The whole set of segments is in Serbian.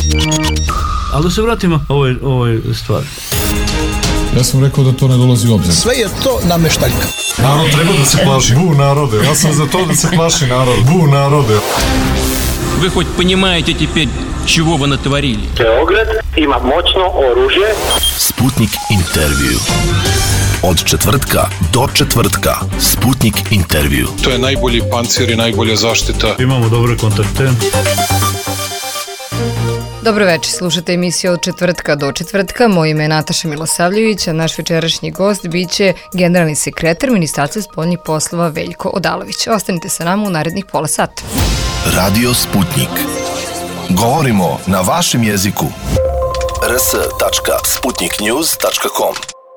Ali da se vratimo ovoj stvari. Ja sam rekao da to ne dolazi u obzir. Sve je to nameštaljka. Narod treba da se plaši. Bu narode. Ja sam za to da se plaši narod. Bu narode. Вы хоть понимаете теперь, чего вы натворили? Beograd ima moćno oružje. Sputnik intervju. Od četvrtka do četvrtka. Sputnik intervju. To je najbolji pancir i najbolja zaštita. Imamo dobre kontakte. Dobro večer, slušate emisiju od četvrtka do četvrtka. Moje ime je Nataša Milosavljević, a naš večerašnji gost biće generalni sekretar Ministarstva spoljnih poslova Veljko Odalović. Ostanite sa nama u narednih pola sata. Radio Sputnik. Govorimo na vašem jeziku. rs.sputniknews.com.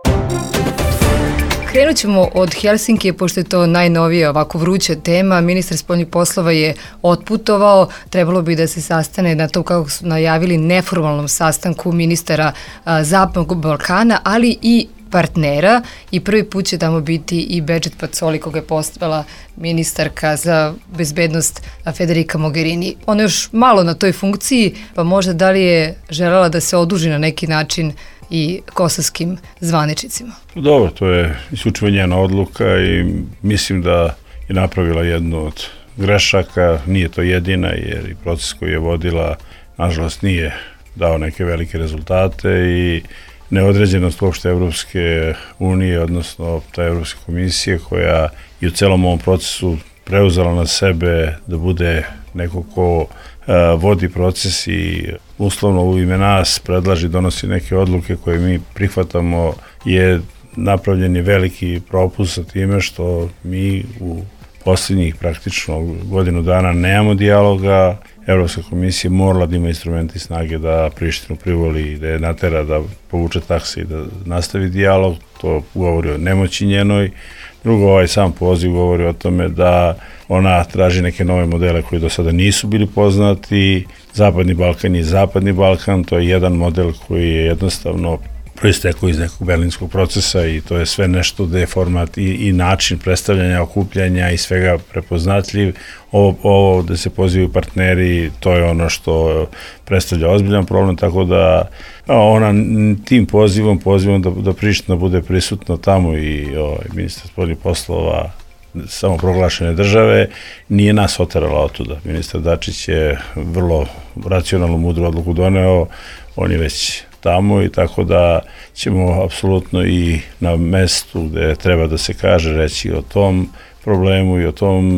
Krenut ćemo od Helsinkije, pošto je to najnovija ovako vruća tema. Ministar spoljnih poslova je otputovao. Trebalo bi da se sastane na to, kako su najavili, neformalnom sastanku ministara Zapadnog Balkana, ali i partnera, i prvi put će tamo biti i Bedžet Pacoli, koga je postavila ministarka za bezbednost Federica Mogherini. Ona je još malo na toj funkciji, pa možda da li je želela da se oduži na neki način i kosovskim zvaničnicima? Dobro, to je isključivo njena odluka i mislim da je napravila jednu od grešaka. Nije to jedina, jer i proces koji je vodila, nažalost, nije dao neke velike rezultate i neodređenost uopšte Evropske unije, odnosno ta Evropska komisija, koja je u celom ovom procesu preuzela na sebe da bude neko ko vodi proces i uslovno u ime nas predlaži, donosi neke odluke koje mi prihvatamo, je napravljen je veliki propust sa time što mi u posljednjih praktično godinu dana nemamo dijaloga. Evropska komisija morala da ima instrumenti i snage da Prištinu privoli i da je natera da povuče takse i da nastavi dijalog. To govori o nemoći njenoj. Drugo, ovaj sam poziv govori o tome da ona traži neke nove modele koji do sada nisu bili poznati. Zapadni Balkan je Zapadni Balkan, to je jedan model koji je jednostavno proistekao iz nekog berlinskog procesa i to je sve nešto gde je format i način predstavljanja, okupljanja i svega prepoznatljiv. Ovo gde se pozivaju partneri, to je ono što predstavlja ozbiljan problem, tako da ona tim pozivom da Priština bude prisutna tamo i ministar spoljnih poslova samoproglašene države, nije nas oterala otuda. Ministar Dačić je vrlo racionalno mudru odluku doneo, on je već tamo i tako da ćemo apsolutno i na mestu gde treba da se kaže reći o tom problemu i o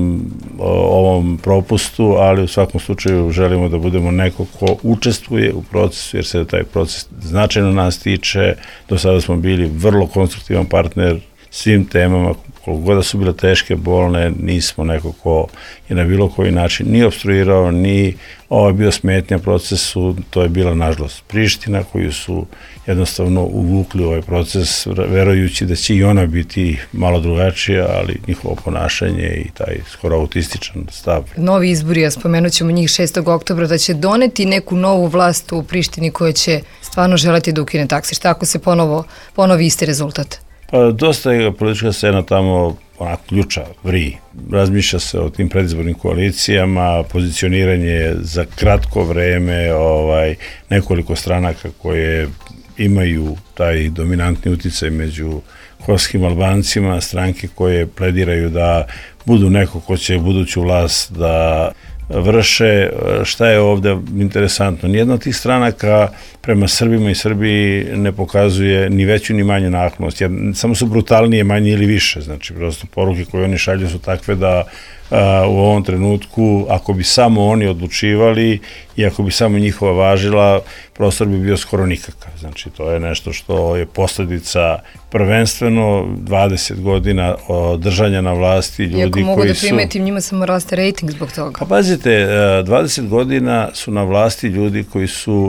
ovom propustu, ali u svakom slučaju želimo da budemo neko ko učestvuje u procesu, jer se taj proces značajno nas tiče. Do sada smo bili vrlo konstruktivan partner svim temama, koliko god da su bile teške, bolne, nismo neko ko je na bilo koji način ni opstruirao, ni bio smetnja procesu. To je bila, nažalost, Priština, koju su jednostavno uvukli u ovaj proces, verujući da će i ona biti malo drugačija, ali njihovo ponašanje i taj skoro autističan stav. Novi izbori, a spomenut ćemo njih 6. oktobra, da će doneti neku novu vlast u Prištini koja će stvarno želeti da ukine takse. Šta ako se ponovi isti rezultat? Pa dosta je politička scena tamo onako ključa, vri. Razmišlja se o tim predizbornim koalicijama, pozicioniranje za kratko vreme, nekoliko stranaka koje imaju taj dominantni uticaj među kosovskim Albancima, stranke koje plediraju da budu neko ko će buduću vlast da vrše. Šta je ovde interesantno? Nijedna od tih stranaka prema Srbima i Srbiji ne pokazuje ni veću ni manju naklonost. Samo su brutalnije, manje ili više. Znači, prosto poruke koje oni šalju su takve da u ovom trenutku, ako bi samo oni odlučivali i ako bi samo njihova važila, prostor bi bio skoro nikakav. Znači, to je nešto što je posledica prvenstveno 20 godina držanja na vlasti ljudi koji su... Iako mogu da primetim, njima samo raste rejting zbog toga. Pa pazite, 20 godina su na vlasti ljudi koji su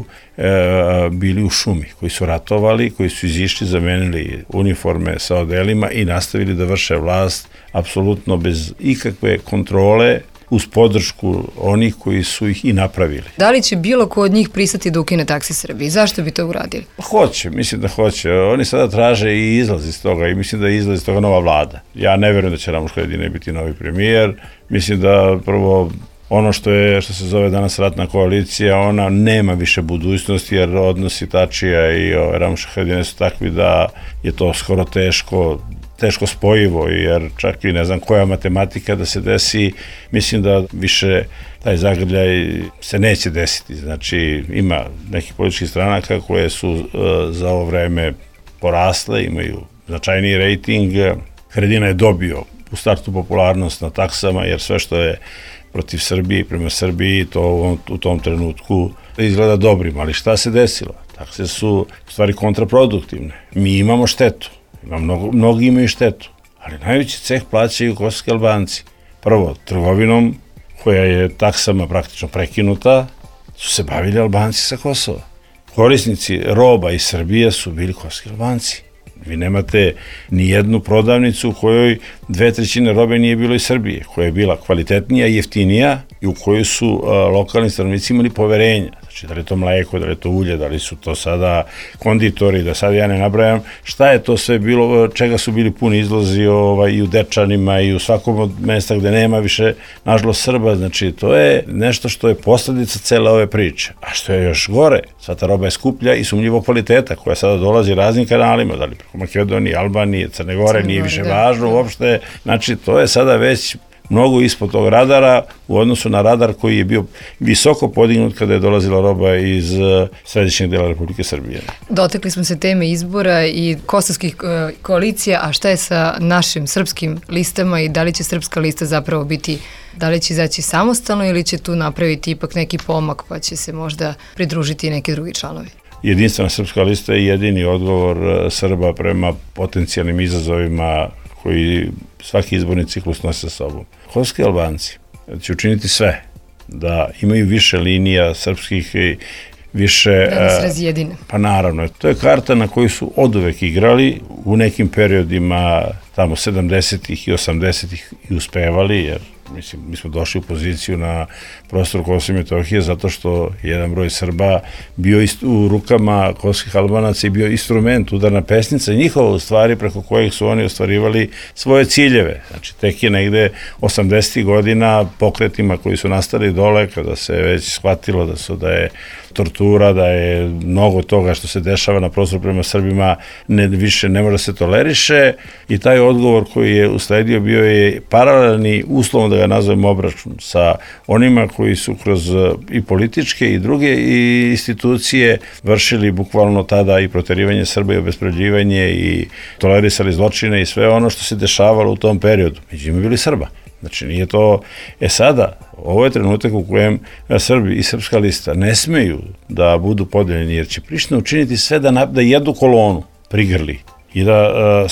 bili u šumi, koji su ratovali, koji su izišli, zamenili uniforme sa odelima i nastavili da vrše vlast apsolutno bez ikakve kontrole, uz podršku onih koji su ih i napravili. Da li će bilo ko od njih pristati da ukine takse Srbiji? Zašto bi to uradili? Hoće, mislim da hoće. Oni sada traže i izlaz iz toga i mislim da je izlaz iz toga nova vlada. Ja ne verujem da će Ramuš Haradinaj biti novi premijer. Mislim da prvo ono što se zove danas ratna koalicija, ona nema više budućnosti, jer odnosi Tačija i Ramuša Haradinja su takvi da je to skoro teško spojivo, jer čak i ne znam koja matematika da se desi, mislim da više taj zagrljaj se neće desiti. Znači, ima nekih političkih stranaka koje su za ovo vreme porasle, imaju značajniji rejting. Haradinja je dobio u startu popularnost na taksama, jer sve što je protiv Srbije i prema Srbiji, to u tom trenutku izgleda dobrim, ali šta se desilo? Takse su u stvari kontraproduktivne. Mi imamo štetu, mnogi imaju štetu, ali najveći ceh plaćaju kosovski Albanci. Prvo, trgovinom, koja je taksama praktično prekinuta, su se bavili Albanci sa Kosova. Korisnici roba iz Srbije su bili kosovski Albanci. Vi nemate ni jednu prodavnicu u kojoj 2/3 robe nije bilo iz Srbije, koja je bila kvalitetnija i jeftinija i u kojoj su lokalni stanovnici imali poverenja. Znači, da li je to mleko, da li je to ulje, da li su to sada konditori, da sad ja ne nabrajam, šta je to sve bilo, čega su bili puni izlazi i u Dečanima i u svakom od mesta gde nema više, nažalost, Srba. Znači, to je nešto što je posledica cele ove priče. A što je još gore, sva ta roba je skuplja i sumnjivog kvaliteta, koja sada dolazi raznim kanalima, da li preko Makedonije, Albanije, Crne Gore, nije više važno uopšte. Znači, to je sada već mnogo ispod tog radara u odnosu na radar koji je bio visoko podignut kada je dolazila roba iz središnjeg dela Republike Srbije. Dotakli smo se teme izbora i kosovskih koalicija, a šta je sa našim srpskim listama i da li će srpska lista zapravo biti, da li će izaći samostalno ili će tu napraviti ipak neki pomak pa će se možda pridružiti i neki drugi članovi? Jedinstvena srpska lista je jedini odgovor Srba prema potencijalnim izazovima koji svaki izborni ciklus nosi sa sobom. Kosovski Albanci će učiniti sve da imaju više linija srpskih i više... Da nas razjedine. Pa naravno, to je karta na koju su oduvek igrali u nekim periodima tamo 70-ih i 80-ih i uspevali, jer mislim, mi smo došli u poziciju na prostoru Kosova i Metohije zato što jedan broj Srba bio u rukama kosovskih Albanaca i bio instrument, udarna pesnica njihova u stvari preko kojih su oni ostvarivali svoje ciljeve. Znači, tek je negde 80. godina pokretima koji su nastali dole, kada se već shvatilo da je tortura, da je mnogo toga što se dešava na prostoru prema Srbima više ne može se toleriše i taj odgovor koji je usledio bio je paralelni, uslovno da ga nazovemo obračun sa onima koji su kroz i političke i druge institucije vršili bukvalno tada i proterivanje Srba i obespravljivanje i tolerisali zločine i sve ono što se dešavalo u tom periodu. Među njima bili Srba. Znači, nije to... Sada, ovo je trenutak u kojem Srbi i Srpska lista ne smeju da budu podeljeni, jer će Priština učiniti sve da jednu kolonu prigrli i da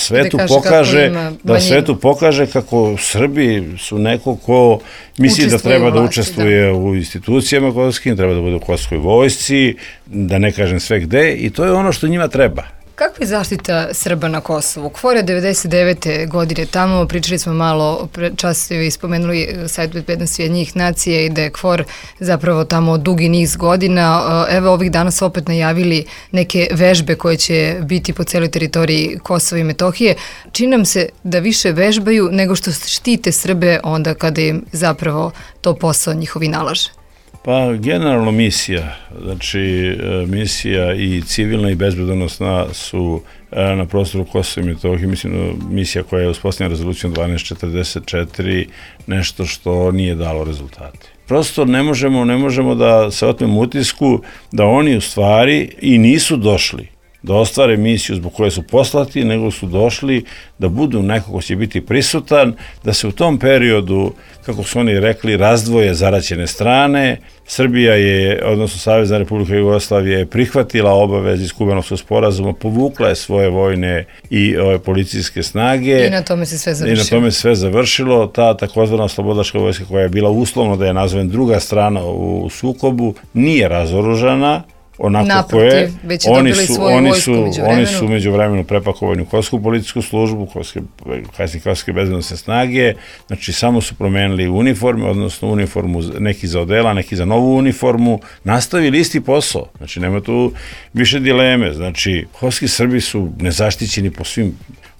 svetu pokaže kako Srbi su neko ko misli da treba da učestvuje u institucijama kosovskim, treba da bude u kosovskoj vojsci, da ne kažem sve gde, i to je ono što njima treba. Kakva je zaštita Srba na Kosovu? KFOR je 99. godine tamo, pričali smo malo, čas ste spomenuli sajt bezbednosti Ujedinjenih nacija i da je KFOR zapravo tamo dugi niz godina. Evo ovih dana su opet najavili neke vežbe koje će biti po celoj teritoriji Kosova i Metohije. Čini nam se da više vežbaju nego što štite Srbe onda kada im zapravo to posao njihovi nalaže. Pa generalno misija, znači misija i civilna i bezbednosna su na prostoru Kosova i Metohije, mislim misija koja je uspostavljena rezolucijom 1244, nešto što nije dalo rezultate. Prosto ne možemo da se otmemo utisku da oni u stvari i nisu došli da ostvare misiju zbog koje su poslati, nego su došli da budu neko ko će biti prisutan, da se u tom periodu, kako su oni rekli, razdvoje zaraćene strane. Srbija je, odnosno Savezna Republika Jugoslavija je prihvatila obaveze iz Kubanovskog sporazuma, povukla je svoje vojne i policijske snage. I na tome se sve završilo. I na tome se sve završilo. Ta takozvana slobodačka vojska koja je bila uslovno da je nazovem druga strana u sukobu, nije razoružana. Naprotiv, već je dobili svoju vojsku međuvremenu. Oni su međuvremenu prepakovani u Kosovsku policijsku službu, kasnije Kosovske bezbednosne snage, znači samo su promenili uniforme, odnosno uniformu neki za odela, neki za novu uniformu, nastavili isti posao, znači nema tu više dileme, znači kosovski Srbi su nezaštićeni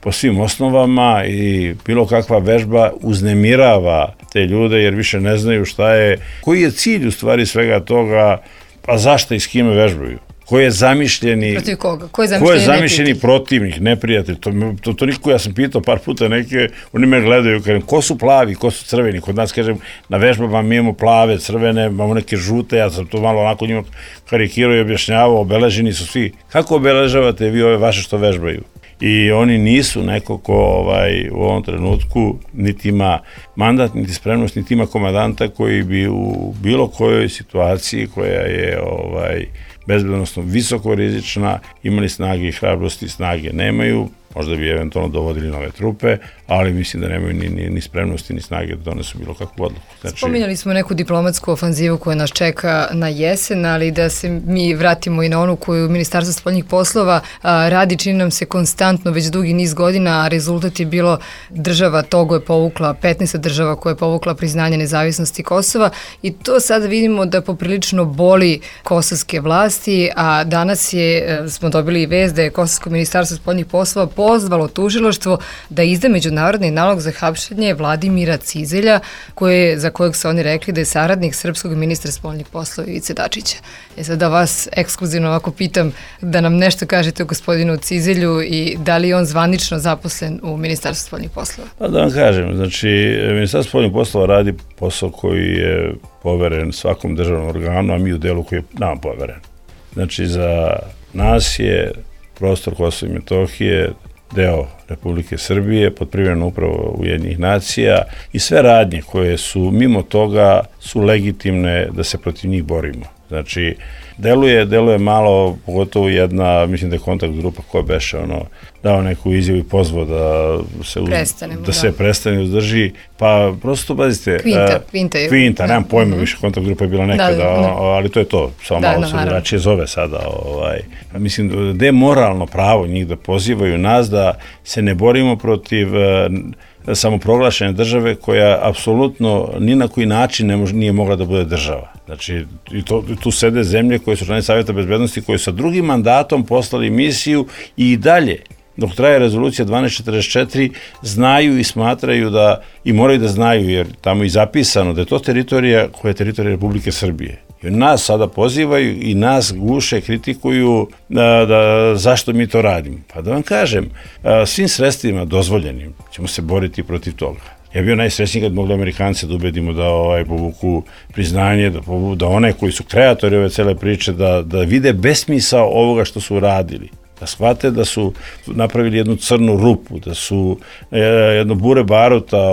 po svim osnovama i bilo kakva vežba uznemirava te ljude jer više ne znaju šta je, koji je cilj u stvari svega toga, pa zašto i s kime vežbaju. Ko je zamišljeni... Protiv koga? Ko je zamišljeni protivnik, neprijatelj? To niko, ja sam pitao par puta neke, oni me gledaju, kažem, ko su plavi, ko su crveni? Kod nas, kažem, na vežbama mi imamo plave, crvene, imamo neke žute, ja sam to malo onako njima karikirao i objašnjavao, obeleženi su svi. Kako obeležavate vi ove vaše što vežbaju? I oni nisu neko ko u ovom trenutku niti ima mandat, niti spremnost, niti ima komandanta koji bi u bilo kojoj situaciji koja je bezbednostno visoko rizična, imali snage i hrabrosti, snage nemaju, možda bi eventualno dovodili nove trupe, ali mislim da nemaju ni spremnosti, ni snage da donesu bilo kakvu odluku. Znači, spominjali smo neku diplomatsku ofanzivu koja nas čeka na jesen, ali da se mi vratimo i na onu koju Ministarstvo spoljnih poslova radi, čini nam se konstantno već dugi niz godina, a rezultat je bilo država Togo je povukla, 15 država koja je povukla priznanje nezavisnosti Kosova i to sad vidimo da poprilično boli kosovske vlasti, a danas smo dobili vest da je Kosovsko ministarstvo spoljnih poslova pozvalo tužilaštvo da izda međunarodni nalog za hapšenje Vladimira Cizelja, za kojeg su oni rekli da je saradnik srpskog ministra spoljnih poslova Ivice Dačića. Sad da vas ekskluzivno ovako pitam da nam nešto kažete o gospodinu Cizelju i da li je on zvanično zaposlen u Ministarstvu spoljnih poslova? Pa da vam kažem, znači Ministarstvo spoljnih poslova radi posao koji je poveren svakom državnom organu, a mi u delu koji je nam poveren. Znači za nas je prostor Kosova i Metohije deo Republike Srbije pod privremenom upravom Ujedinjenih nacija i sve radnje koje su mimo toga su legitimne da se protiv njih borimo. Znači, deluje malo, pogotovo jedna, mislim da je kontakt grupa koja beše dao neku izjavu i pozvao da se prestane uzdrži, pa prosto, pazite, Kvinta, nemam pojma, više kontakt grupa je bila nekada, ali to je to, samo malo se drugačije zove sada. Mislim, da je moralno pravo njih da pozivaju nas da se ne borimo protiv samoproglašene države koja apsolutno ni na koji način nije mogla da bude država. Znači, tu sede zemlje koje su članice Savjeta bezbednosti, koje sa drugim mandatom poslali misiju i dalje, dok traje rezolucija 1244, znaju i smatraju da, i moraju da znaju, jer tamo je zapisano da je to teritorija koja je teritorija Republike Srbije. I nas sada pozivaju i nas guše, kritikuju zašto mi to radimo. Pa da vam kažem, svim sredstvima dozvoljenim ćemo se boriti protiv toga. Ja bio najsrećniji kad mogli Amerikanci da ubedimo da povuku priznanje, da one koji su kreatori ove cele priče, da vide besmisao ovoga što su uradili. Da shvate da su napravili jednu crnu rupu, da su jedno bure baruta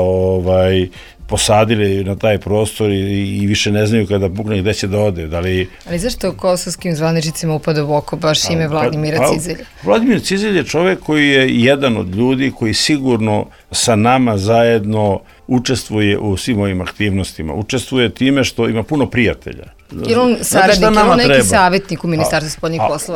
posadili na taj prostor i više ne znaju kada pukne gde će da ode. Ali zašto kosovskim zvaničnicima upada u oko baš ime Vladimira Cizelja? Vladimir Cizelj je čovek koji je jedan od ljudi koji sigurno sa nama zajedno učestvuje u svim ovim aktivnostima. Učestvuje time što ima puno prijatelja. Je on saradnik, je on neki savjetnik u Ministarstvu spoljnih poslova?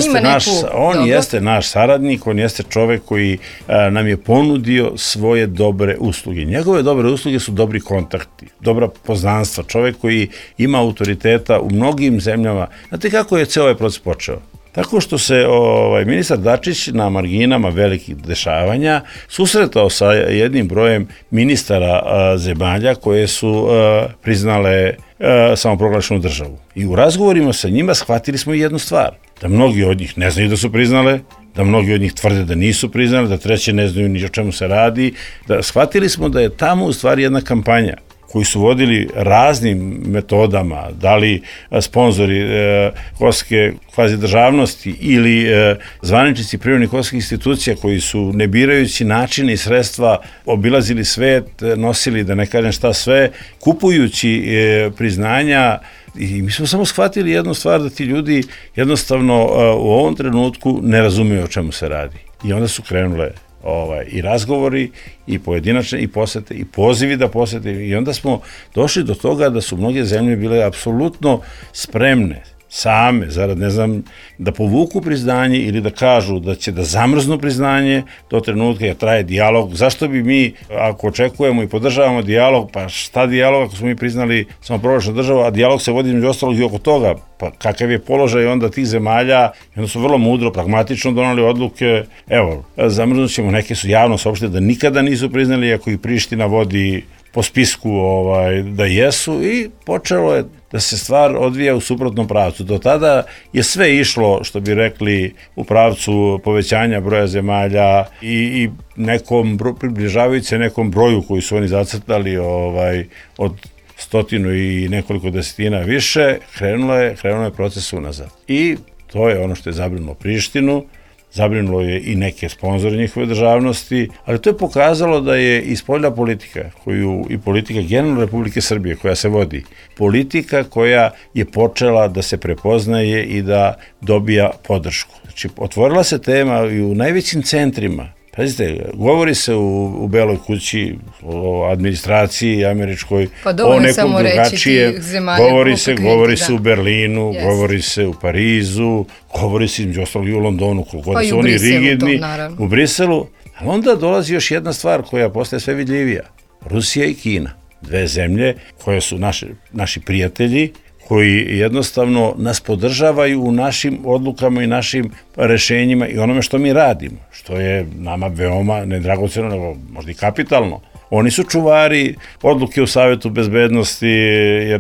On jeste naš saradnik, on jeste čovek koji nam je ponudio svoje dobre usluge. Njegove dobre usluge su dobri kontakti, dobra poznanstva, čovek koji ima autoriteta u mnogim zemljama. Znate kako je ceo ovaj proces počeo? Tako što se ministar Dačić na marginama velikih dešavanja susretao sa jednim brojem ministara zemalja koje su priznale samoproglašenu državu. I u razgovorima sa njima shvatili smo jednu stvar, da mnogi od njih ne znaju da su priznale, da mnogi od njih tvrde da nisu priznali, da treće ne znaju ni o čemu se radi, da shvatili smo da je tamo u stvari jedna kampanja koji su vodili raznim metodama, da li sponzori kosovske kvazi državnosti ili zvaničnici privremenih kosovskih institucija koji su ne birajući načine i sredstva obilazili svet, nosili, da ne kažem šta sve, kupujući priznanja. I mi smo samo shvatili jednu stvar, da ti ljudi jednostavno u ovom trenutku ne razumeju o čemu se radi. I onda su krenule i razgovori, i pojedinačne, i posete, i pozivi da posete, i onda smo došli do toga da su mnoge zemlje bile apsolutno spremne same, zarad ne znam, da povuku priznanje ili da kažu da će da zamrznu priznanje do trenutka jer traje dijalog. Zašto bi mi, ako očekujemo i podržavamo dijalog, pa šta dijalog ako smo mi priznali samoproglašenu državu, a dijalog se vodi između ostalog i oko toga, pa kakav je položaj onda tih zemalja, i onda su vrlo mudro, pragmatično donali odluke, evo, zamrznut ćemo, neke su javno saopštile da nikada nisu priznali, ako ih Priština vodi po spisku da jesu, i počelo je da se stvar odvija u suprotnom pravcu. Do tada je sve išlo, što bi rekli, u pravcu povećanja broja zemalja i približavajući se nekom broju koji su oni zacrtali od 100 i nekoliko desetina više, krenulo je proces unazad. I to je ono što je zabrinulo Prištinu, zabrinulo je i neke sponzore njihove državnosti, ali to je pokazalo da je i spoljna politika, i politika generalno Republike Srbije koja se vodi, politika koja je počela da se prepoznaje i da dobija podršku. Znači, otvorila se tema i u najvećim centrima. Pazite, govori se u Beloj kući o administraciji američkoj, o nekom drugačije, govori se u Berlinu, govori se u Parizu, govori se između ostalog i u Londonu, koliko su oni rigidni, u Briselu, ali onda dolazi još jedna stvar koja postaje sve vidljivija. Rusija i Kina, dve zemlje koje su naši prijatelji, koji jednostavno nas podržavaju u našim odlukama i našim rešenjima i onome što mi radimo, što je nama veoma ne dragoceno, nego možda i kapitalno. Oni su čuvari odluke u Savetu bezbednosti, jer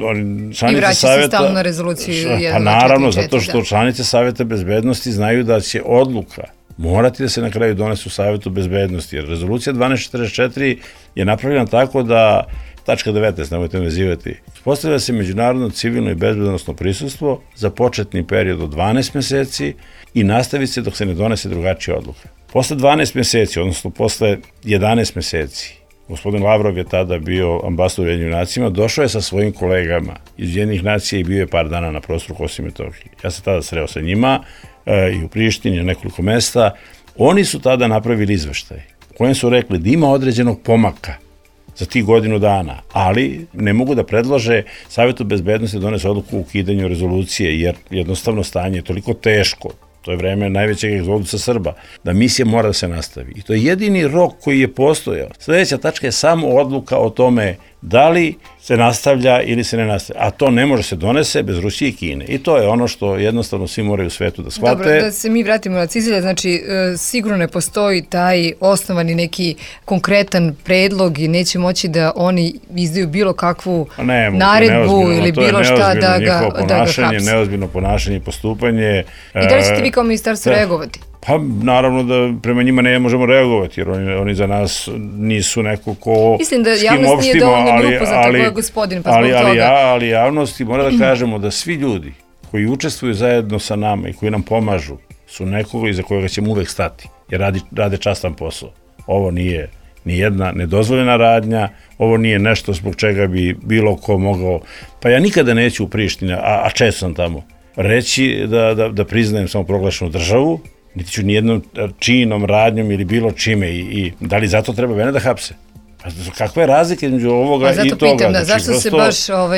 i vraća se stalno na rezoluciju 1.2.4. Pa naravno, zato što članice Saveta bezbednosti znaju da će odluka morati da se na kraju donese u Savetu bezbednosti, jer rezolucija 1244 je napravljena tako da tačka 19, nemojte me zivati. Postavlja se međunarodno civilno i bezbednosno prisustvo za početni period od 12 meseci i nastavi se dok se ne donese drugačija odluka. Posle 12 meseci, odnosno posle 11 meseci, gospodin Lavrov je tada bio ambasador Ujedinjenim nacijama, došao je sa svojim kolegama iz Ujedinjenih nacija i bio je par dana na prostoru Kosova i Metohije. Ja sam tada sreo sa njima i u Prištini, na nekoliko mesta. Oni su tada napravili izveštaj u kojem su rekli da ima određenog pomaka za tih godinu dana, ali ne mogu da predlože Savetu bezbednosti da donese odluku o ukidanju rezolucije, jer jednostavno stanje je toliko teško, to je vreme najvećeg egzodusa Srba, da misija mora da se nastavi. I to je jedini rok koji je postojao. Sljedeća tačka je samo odluka o tome da li se nastavlja ili se ne nastavlja. A to ne može se donese bez Rusije i Kine. I to je ono što jednostavno svi moraju u svetu da shvate. Dobro, da se mi vratimo na Cizelja, znači sigurno ne postoji taj osnovani neki konkretan predlog i neće moći da oni izdaju bilo kakvu naredbu ili bilo šta da ga hapse. Neozbiljno ponašanje i postupanje. I da li ćete vi kao ministarstvo reagovati? Pa naravno da prema njima ne možemo reagovati, jer oni za nas nisu neko ko mislim da javnost nije dovoljno grupo za tako je gospodin, pa zbog toga. Ali javnosti mora da kažemo da svi ljudi koji učestvuju zajedno sa nama i koji nam pomažu su nekoga iza kojega ćemo uvek stati, jer rade častan posao. Ovo nije ni jedna nedozvoljena radnja, ovo nije nešto zbog čega bi bilo ko mogao, pa ja nikada neću u Prištini, a često sam tamo, reći da priznajem samoproglašenu državu, niti ću nijednom činom, radnjom ili bilo čime i da li zato treba mene da hapse? Kakva je razlika između ovoga i toga? Zato pitam, da, zašto se baš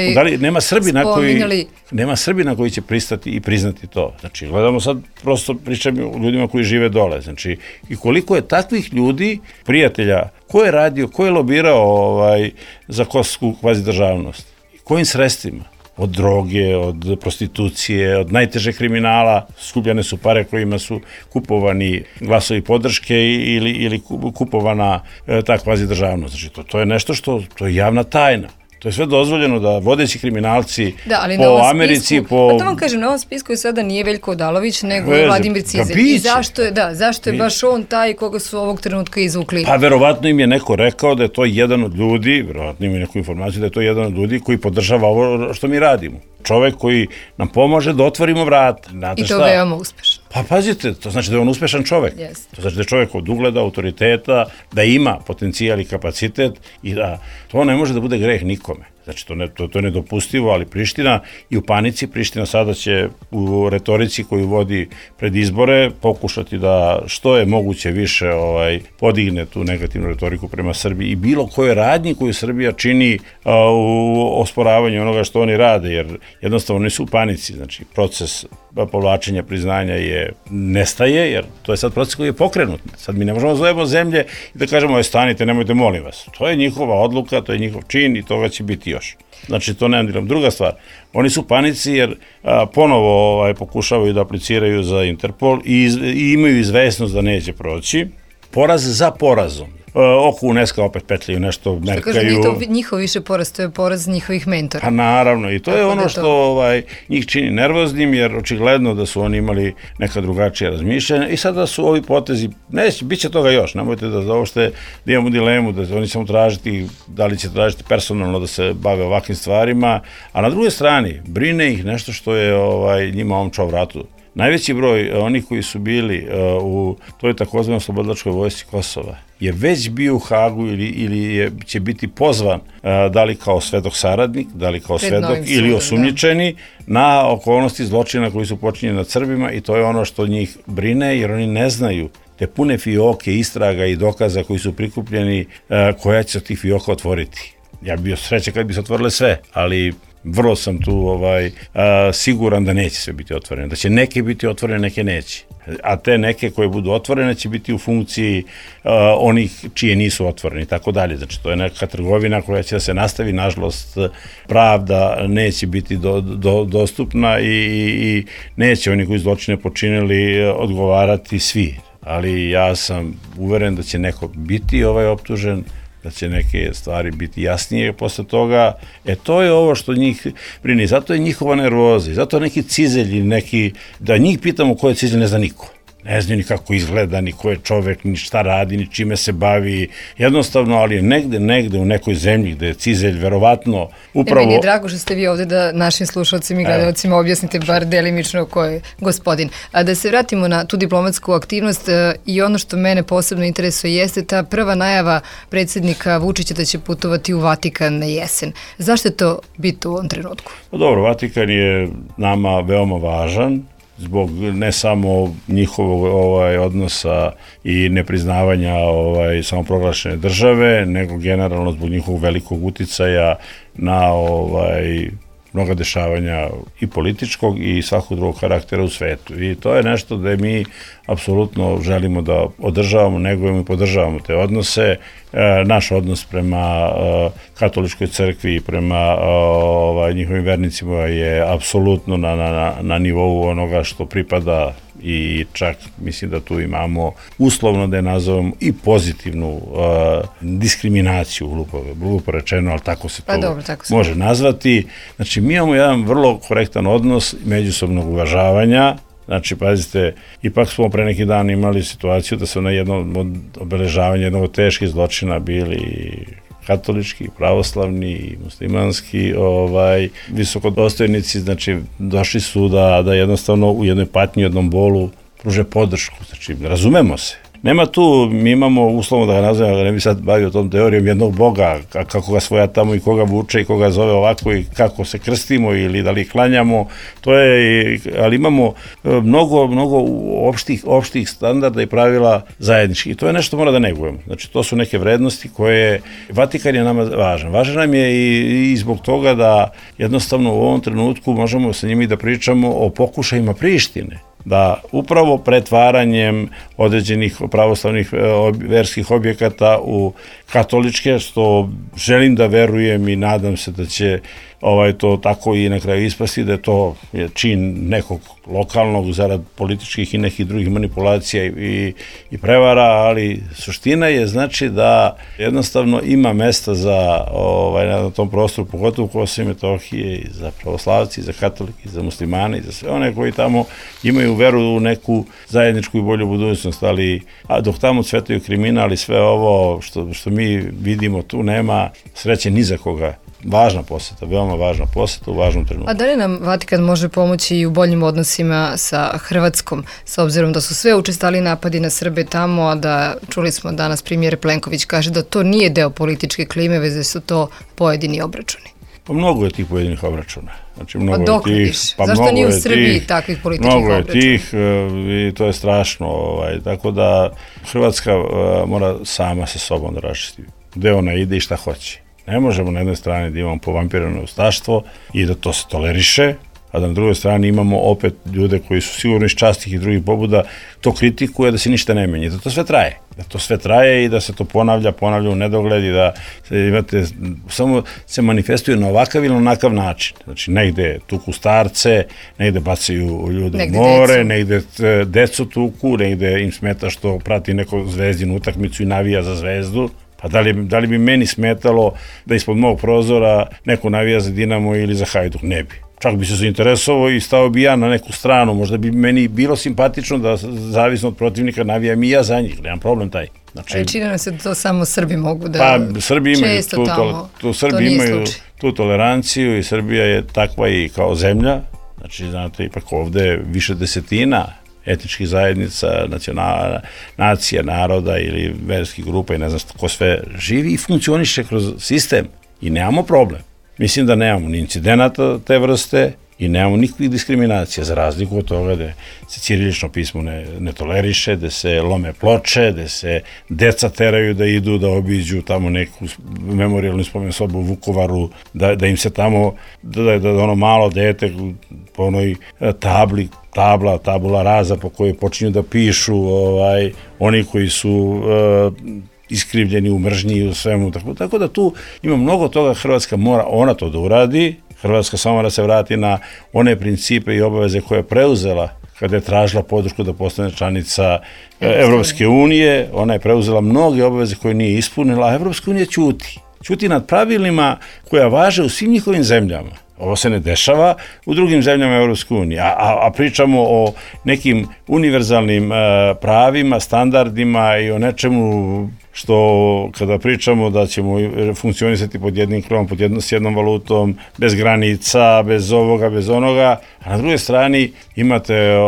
nema Srbina koji će pristati i priznati to. Znači, gledamo sad, prosto pričam o ljudima koji žive dole. Znači, i koliko je takvih ljudi, prijatelja, ko je radio, ko je lobirao za kosovsku kvazi državnost? Kojim sredstvima? Od droge, od prostitucije, od najtežeg kriminala, skupljane su pare kojima su kupovani glasovi podrške ili kupovana ta kvazi državnost. Znači, to je nešto što, to je javna tajna. To je sve dozvoljeno da vodeći kriminalci po Americi, po... Pa to vam kažem, na ovom spisku je sada nije Veljko Odalović, nego je Vladimir Cizelj. I zašto je baš on taj koga su ovog trenutka izvukli? Pa verovatno im je neko rekao da je to jedan od ljudi, verovatno im je neku informaciju da je to jedan od ljudi koji podržava ovo što mi radimo. Čovek koji nam pomaže da otvorimo vrata. I to veoma uspešno. Pa pazite, to znači da je on uspešan čovek. To znači da je čovek od ugleda, autoriteta, da ima potencijal i kapacitet i da to ne može da bude greh nikome. Znači, to je nedopustivo, ali Priština i u panici, Priština sada će u retorici koju vodi pred izbore pokušati da što je moguće više podigne tu negativnu retoriku prema Srbiji i bilo koje radnji koju Srbija čini u osporavanju onoga što oni rade, jer jednostavno oni su u panici. Znači, proces povlačenja priznanja nestaje, jer to je sad proces koji je pokrenut. Sad mi ne možemo zovemo zemlje i da kažemo, stanite, nemojte, molim vas. To je njihova odluka, to je njihov čin i toga će biti još. Znači, to ne diram. Druga stvar, oni su u panici jer ponovo pokušavaju da apliciraju za Interpol i imaju izvesnost da neće proći. Poraz za porazom. Oko UNESCO opet petljaju nešto, merkaju. Što kažem, nije to njihov više poraz, to je poraz njihovih mentora. Pa naravno, i to je ono što njih čini nervoznim, jer očigledno da su oni imali neka drugačija razmišljanja i sada su ovi potezi, bit će toga još, nemojte da imamo dilemu, da oni samo tražiti, da li će tražiti personalno da se bave ovakvim stvarima, a na drugoj strani brine ih nešto što je njima omča o vratu. Najveći broj onih koji su bili u toj takozvanoj oslobodilačkoj vojsci Kosova je već bio u Hagu ili će biti pozvan, da li kao svedok saradnik, da li kao svedok ili osumnjičeni na okolnosti zločina koji su počinjeni nad Srbima i to je ono što njih brine, jer oni ne znaju te pune fioke istraga i dokaza koji su prikupljeni, koja će tih fioka otvoriti. Ja bi bio srećan kad bi se otvorile sve, ali vrlo sam tu siguran da neće sve biti otvorene, da će neke biti otvorene, neke neće. A te neke koje budu otvorene će biti u funkciji onih čije nisu otvorene i tako dalje. Znači, to je neka trgovina koja će da se nastavi, nažalost, pravda neće biti dostupna i neće oni koji zločine počinili odgovarati svi. Ali ja sam uveren da će neko biti optužen, da će neke stvari biti jasnije posle toga. To je ovo što njih brini. Zato je njihova nervoza. Zato neki cizelji, da njih pitamo ko je cizelj, ne zna niko. Ne zna ni kako izgleda, ni ko je čovek, ni šta radi, ni čime se bavi. Jednostavno, ali je negde u nekoj zemlji gde je cizelj verovatno upravo... Meni je drago što ste vi ovde da našim slušalcima i gledalcima objasnite bar delimično ko je gospodin. A da se vratimo na tu diplomatsku aktivnost i ono što mene posebno interesuje jeste ta prva najava predsjednika Vučića da će putovati u Vatikan na jesen. Zašto je to bitno u ovom trenutku? Dobro, Vatikan je nama veoma važan, zbog ne samo njihovog odnosa i nepriznavanja samoproglašene države, nego generalno zbog njihovog velikog uticaja na mnoga dešavanja i političkog i svakog drugog karaktera u svetu. I to je nešto da mi apsolutno želimo da održavamo, negujemo i podržavamo te odnose. Naš odnos prema katoličkoj crkvi i prema njihovim vernicima je apsolutno na nivou onoga što pripada i čak mislim da tu imamo uslovno da je nazovemo i pozitivnu diskriminaciju, glupo rečeno, ali tako se to može nazvati. Znači, mi imamo jedan vrlo korektan odnos međusobnog uvažavanja. Znači, pazite, ipak smo pre neki dan imali situaciju da su na jednom od obeležavanja jednog od teških zločina bili katolički, pravoslavni i muslimanski visokodostojnici, znači došli su da jednostavno u jednoj patnji, u jednom bolu pruže podršku, znači razumemo se. Nema tu, mi imamo uslovno da ga nazovemo, da ne bi sad bavio tom teorijom jednog Boga, kako ga svoja tamo i koga vuče i koga zove ovako i kako se krstimo ili da li klanjamo, to je, ali imamo mnogo opštih standarda i pravila zajednički i to je nešto mora da negujemo. Znači, to su neke vrednosti koje, Vatikan je nama važan. Važan nam je i zbog toga da jednostavno u ovom trenutku možemo sa njimi da pričamo o pokušajima Prištine, da upravo pretvaranjem određenih pravoslavnih verskih objekata u katoličke, što želim da verujem i nadam se da će to tako i na kraju ispasti, da je to čin nekog lokalnog zarad političkih i nekih drugih manipulacija i prevara, ali suština je znači da jednostavno ima mesta na tom prostoru, pogotovo u Kosovo i Metohije, i za pravoslavci, i za katolike, i za muslimane, i za sve one koji tamo imaju veru u neku zajedničku i bolju budućnost, ali dok tamo cvetaju kriminal i sve ovo što mi vidimo, tu nema sreće ni za koga. Važna poseta, veoma važna poseta u važnom trenutku. A da li nam Vatikan može pomoći i u boljim odnosima sa Hrvatskom, s obzirom da su sve učestali napadi na Srbe tamo, a da čuli smo danas premijer Plenković kaže da to nije deo političke klime, već da su to pojedini obračuni? Pa mnogo je tih pojedinih obračuna. Znači, mnogo dok je tih, viš? Zašto nije u Srbiji takvih političkih obračuna? Mnogo je obračuna? tih i to je strašno. Tako da Hrvatska mora sama sa sobom da raščisti gde ona ide i šta hoće. Ne možemo na jednoj strani da imamo povampirano ustaštvo i da to se toleriše, a da na drugoj strani imamo opet ljude koji su sigurno iz častih i drugih pobuda to kritikuje da se ništa ne menja, da to sve traje. Da to sve traje i da se to ponavlja u nedogled i da imate, samo se manifestuje na ovakav ili onakav način. Znači, negde tuku starce, negde bacaju ljude u more, negde decu tuku, negde im smeta što prati neko Zvezdinu utakmicu i navija za Zvezdu. Pa da li bi meni smetalo da ispod mog prozora neko navija za Dinamo ili za Hajduk? Ne bi. Čak bi se zainteresovao i stao bi ja na neku stranu, možda bi meni bilo simpatično da zavisno od protivnika navijam i ja za njih, nemam problem taj. Znači, čini nam se da to samo Srbi mogu da pa, Srbi imaju tu toleranciju i Srbija je takva i kao zemlja, znači znate ipak ovde više desetina etničkih zajednica, nacija, naroda ili verskih grupa i ne znam ko sve živi i funkcioniše kroz sistem i nemamo problem. Mislim da nemamo ni incidenata te vrste i nemamo nikakvih diskriminacija, za razliku od toga da se ćirilično pismo ne toleriše, da se lome ploče, da se deca teraju da idu da obiđu tamo neku memorijalnu spomen sobu u Vukovaru, da im se tamo, da ono malo dete po onoj tabula raza po kojoj počinju da pišu oni koji su iskrivljeni u mržnji i u svemu. Tako da tu ima mnogo toga, Hrvatska mora ona to da uradi, Hrvatska samo mora se vrati na one principe i obaveze koje je preuzela kada je tražila podršku da postane članica Evropske unije, ona je preuzela mnoge obaveze koje nije ispunila, a Evropska unija ćuti nad pravilima koja važe u svim njihovim zemljama. Ovo se ne dešava u drugim zemljama Evropske unije, a pričamo o nekim univerzalnim pravima, standardima i o nečemu što kada pričamo da ćemo funkcionisati pod jednim krovom, s jednom valutom, bez granica, bez ovoga, bez onoga, a na drugoj strani imate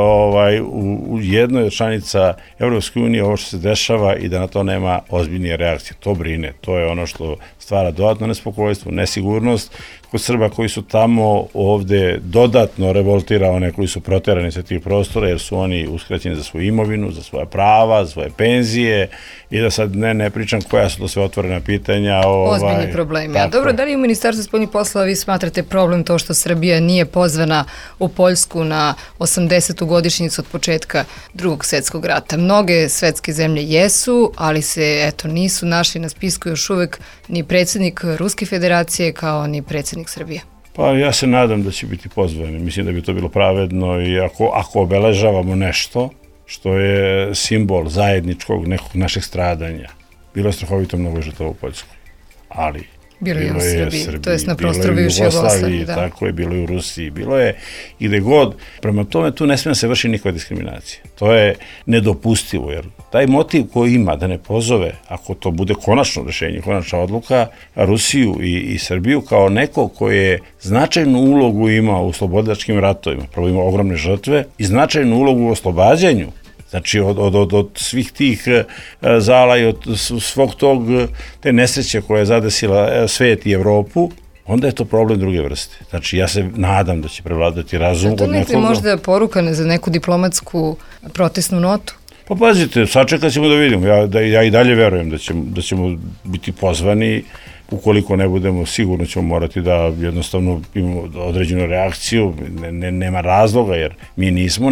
u jednoj od članica Evropske unije ovo što se dešava i da na to nema ozbiljnije reakcije. To brine, to je ono što stvara dodatno nespokojstvo, nesigurnost kod Srba koji su tamo, ovde dodatno revoltira one koji su proterani sa tih prostora jer su oni uskraćeni za svoju imovinu, za svoja prava, za svoje penzije i da sad ne pričam koja su to sve otvorena pitanja. Ozbiljni problemi. A dobro, da li u Ministarstvu spoljnih poslova vi smatrate problem to što Srbija nije pozvana u Poljsku na 80. godišnjicu od početka Drugog svjetskog rata? Mnoge svetske zemlje jesu, ali se nisu našli na spisku još uvek ni predsjednik Ruske federacije kao ni predsjednik Srbije. Pa ja se nadam da će biti pozvani. Mislim da bi to bilo pravedno i ako obeležavamo nešto što je simbol zajedničkog nekog našeg stradanja. Bilo je strahovito mnogo žrtava u Poljskoj, ali bilo je u Srbiji, to je na prostoru bivše bivše Jugoslavije, da. Tako je, bilo je u Rusiji, bilo je i gde god. Prema tome, tu ne smije se vrši nikakva diskriminacija. To je nedopustivo, jer taj motiv koji ima da ne pozove, ako to bude konačno rešenje, konačna odluka, Rusiju i Srbiju kao neko koji je značajnu ulogu ima u slobodilačkim ratovima, prvo ima ogromne žrtve i značajnu ulogu u oslobađanju. Znači, od svih tih zala i od svog te nesreće koja je zadesila svet i Evropu, onda je to problem druge vrste. Znači, ja se nadam da će prevladati razum od nekoga. To neki možda poruka za neku diplomatsku protestnu notu? Pa pazite, sačekat ćemo da vidimo. Ja i dalje verujem da ćemo biti pozvani. Ukoliko ne budemo, sigurno ćemo morati da jednostavno imamo određenu reakciju, nema razloga jer mi nismo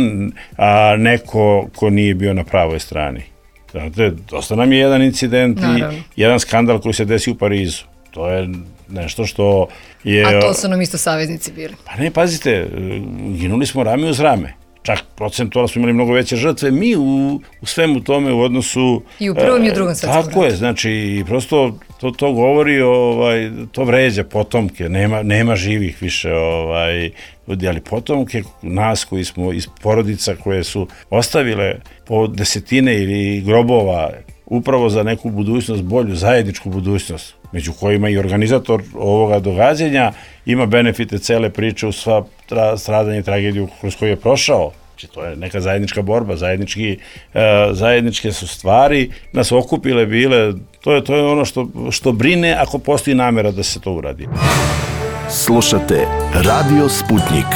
neko ko nije bio na pravoj strani. Znate, dosta nam je jedan incident i jedan skandal koji se desi u Parizu. To je nešto što je... A to su nam isto saveznici bili. Pa ne, pazite, ginuli smo rame uz rame. Čak procentualno smo imali mnogo veće žrtve, mi u svemu tome u odnosu... I u prvom i u drugom svetskom ratu. Tako je, znači, i prosto to govori, to vređa potomke, nema živih više ljudi, ali potomke nas koji smo iz porodica koje su ostavile po desetine ili grobova upravo za neku budućnost, bolju, zajedničku budućnost, među kojima i organizator ovoga događanja ima benefite cele priče u sva stradanje i tragediju kroz koju je prošao. Znači, to je neka zajednička borba, zajedničke su stvari, nas okupile bile, to je ono što brine ako postoji namera da se to uradi. Slušate Radio Sputnik.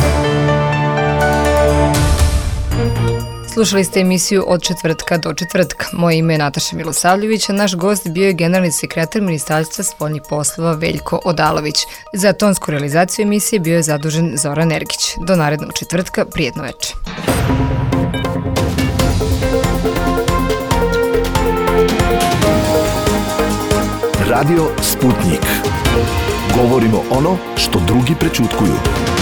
Slušali ste emisiju Od četvrtka do četvrtka. Moje ime je Nataša Milosavljević, a naš gost bio je generalni sekretar Ministarstva spoljnih poslova Veljko Odalović. Za tonsku realizaciju emisije bio je zadužen Zoran Ergić. Do narednog četvrtka, prijetno veče. Radio Sputnik. Govorimo ono što drugi prećutkuju.